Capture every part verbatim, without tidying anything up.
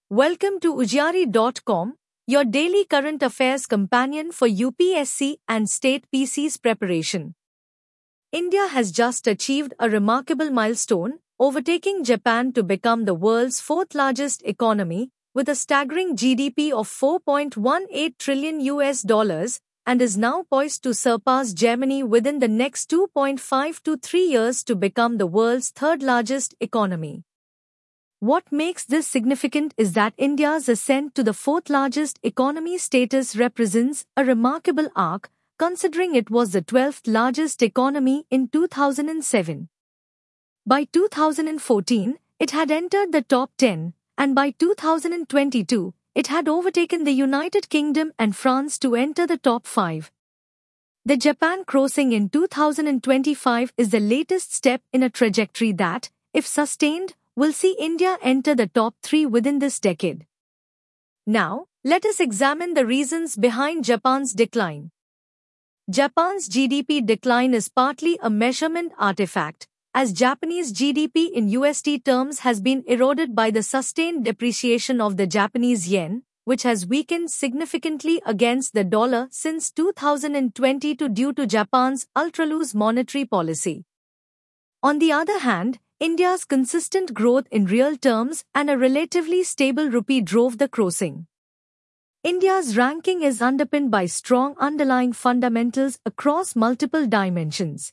Welcome to Ujari dot com, your daily current affairs companion for U P S C and state P Cs preparation. India has just achieved a remarkable milestone, overtaking Japan to become the world's fourth largest economy, with a staggering G D P of four point one eight trillion U S dollars, and is now poised to surpass Germany within the next two point five to three years to become the world's third largest economy. What makes this significant is that India's ascent to the fourth largest economy status represents a remarkable arc, considering it was the twelfth largest economy in two thousand seven. By two thousand fourteen, it had entered the top ten, and by two thousand twenty-two, it had overtaken the United Kingdom and France to enter the top five. The Japan crossing in two thousand twenty-five is the latest step in a trajectory that, if sustained, will see India enter the top three within this decade. Now, let us examine the reasons behind Japan's decline. Japan's G D P decline is partly a measurement artifact, as Japanese G D P in U S D terms has been eroded by the sustained depreciation of the Japanese yen, which has weakened significantly against the dollar since two thousand twenty-two due to Japan's ultra-loose monetary policy. On the other hand, India's consistent growth in real terms and a relatively stable rupee drove the crossing. India's ranking is underpinned by strong underlying fundamentals across multiple dimensions.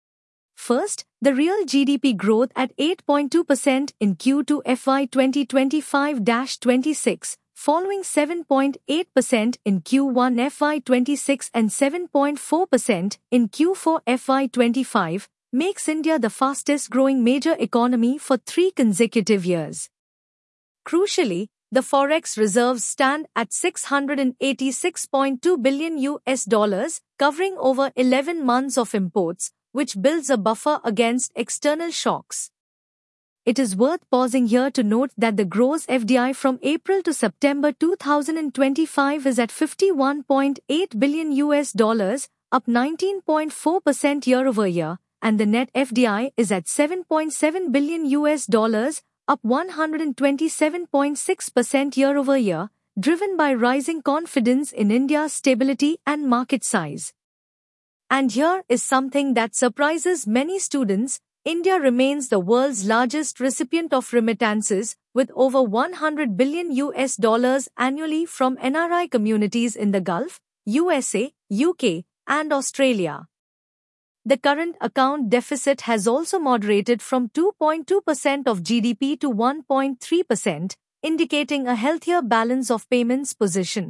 First, the real G D P growth at eight point two percent in Q two F Y twenty twenty-five to twenty-six, following seven point eight percent in Q one F Y twenty-six and seven point four percent in Q four F Y twenty-five, makes India the fastest-growing major economy for three consecutive years. Crucially, the forex reserves stand at six hundred eighty-six point two billion U S dollars, covering over eleven months of imports, which builds a buffer against external shocks. It is worth pausing here to note that the gross F D I from April to September two thousand twenty-five is at fifty-one point eight billion U S dollars, up nineteen point four percent year-over-year, and the net F D I is at seven point seven billion U S dollars, up one hundred twenty-seven point six percent year-over-year, driven by rising confidence in India's stability and market size. And here is something that surprises many students: India remains the world's largest recipient of remittances, with over one hundred billion U S dollars annually from N R I communities in the Gulf, U S A, U K, and Australia. The current account deficit has also moderated from two point two percent of G D P to one point three percent, indicating a healthier balance of payments position.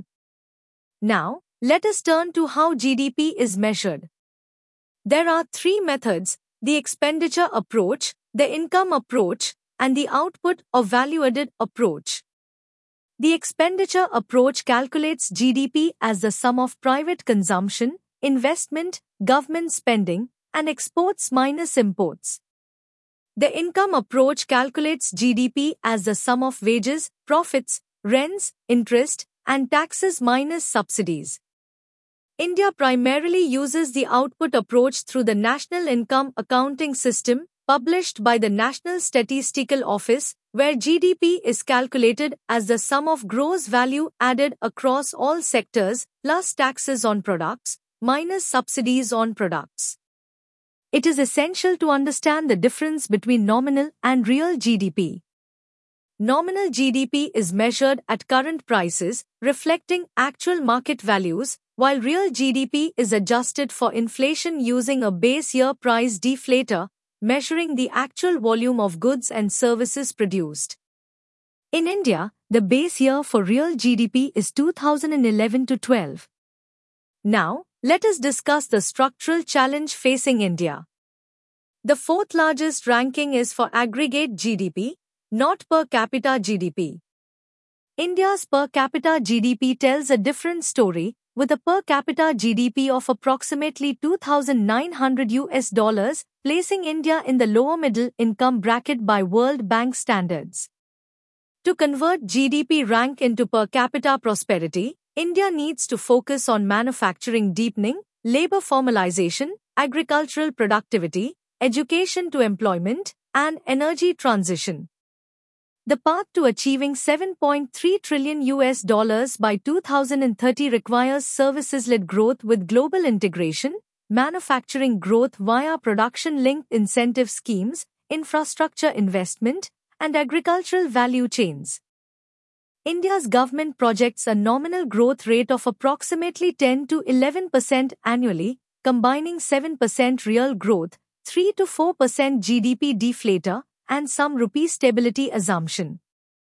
Now, let us turn to how G D P is measured. There are three methods: the expenditure approach, the income approach, and the output or value-added approach. The expenditure approach calculates G D P as the sum of private consumption, investment, government spending, and exports minus imports. The income approach calculates G D P as the sum of wages, profits, rents, interest, and taxes minus subsidies. India primarily uses the output approach through the National Income Accounting System, published by the National Statistical Office, where G D P is calculated as the sum of gross value added across all sectors, plus taxes on products, minus subsidies on products. It is essential to understand the difference between nominal and real G D P. Nominal G D P is measured at current prices, reflecting actual market values, while real G D P is adjusted for inflation using a base year price deflator, measuring the actual volume of goods and services produced. In India, the base year for real G D P is two thousand eleven to twelve. Now, let us discuss the structural challenge facing India. The fourth largest ranking is for aggregate G D P, not per capita G D P. India's per capita G D P tells a different story, with a per capita G D P of approximately two thousand nine hundred U S dollars, placing India in the lower middle income bracket by World Bank standards. To convert G D P rank into per capita prosperity, India needs to focus on manufacturing deepening, labor formalization, agricultural productivity, education to employment, and energy transition. The path to achieving seven point three trillion U S dollars by two thousand thirty requires services-led growth with global integration, manufacturing growth via production-linked incentive schemes, infrastructure investment, and agricultural value chains. India's government projects a nominal growth rate of approximately ten to eleven percent annually, combining seven percent real growth, three to four percent G D P deflator, and some rupee stability assumption.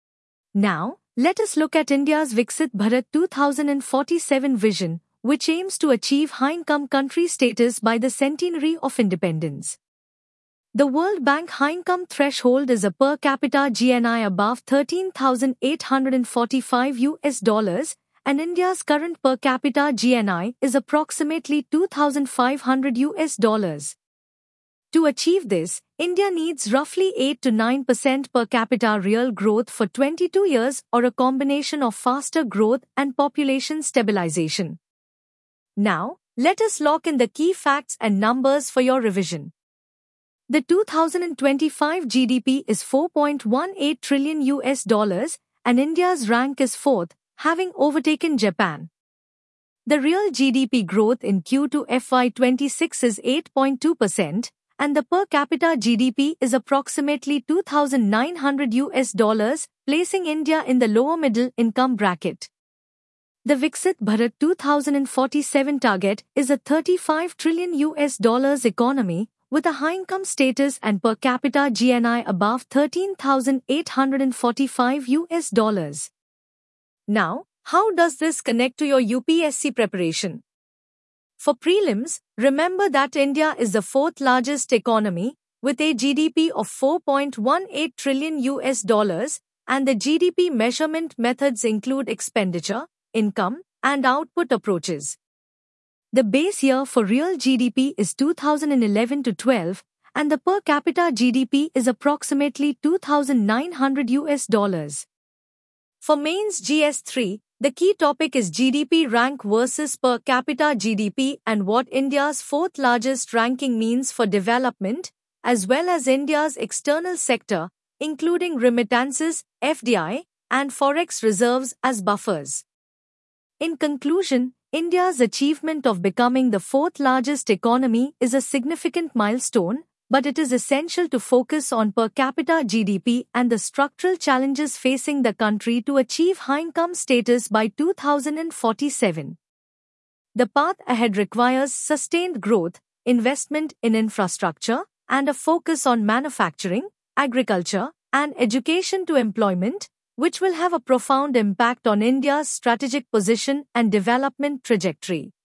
Now, let us look at India's Viksit Bharat two thousand forty-seven vision, which aims to achieve high-income country status by the centenary of independence. The World Bank high-income threshold is a per capita G N I above thirteen thousand eight hundred forty-five U S dollars, and India's current per capita G N I is approximately two thousand five hundred U S dollars. To achieve this, India needs roughly eight to nine percent per capita real growth for twenty-two years or a combination of faster growth and population stabilization. Now, let us lock in the key facts and numbers for your revision. The two thousand twenty-five G D P is four point one eight trillion U S dollars, and India's rank is fourth, having overtaken Japan. The real G D P growth in Q two F Y twenty-six is eight point two percent, and the per capita G D P is approximately two thousand nine hundred U S dollars, placing India in the lower middle income bracket. The Viksit Bharat two thousand forty-seven target is a thirty-five trillion U S dollars economy, with a high-income status and per capita G N I above thirteen thousand eight hundred forty-five U S dollars. Now, how does this connect to your U P S C preparation? For prelims, remember that India is the fourth largest economy, with a G D P of four point one eight trillion U S dollars, and the G D P measurement methods include expenditure, income, and output approaches. The base year for real G D P is two thousand eleven to twelve, and the per capita G D P is approximately two thousand nine hundred U S dollars. For mains G S three, the key topic is G D P rank versus per capita G D P and what India's fourth largest ranking means for development, as well as India's external sector, including remittances, F D I, and forex reserves as buffers. In conclusion, India's achievement of becoming the fourth largest economy is a significant milestone, but it is essential to focus on per capita G D P and the structural challenges facing the country to achieve high-income status by two thousand forty-seven. The path ahead requires sustained growth, investment in infrastructure, and a focus on manufacturing, agriculture, and education to employment, which will have a profound impact on India's strategic position and development trajectory.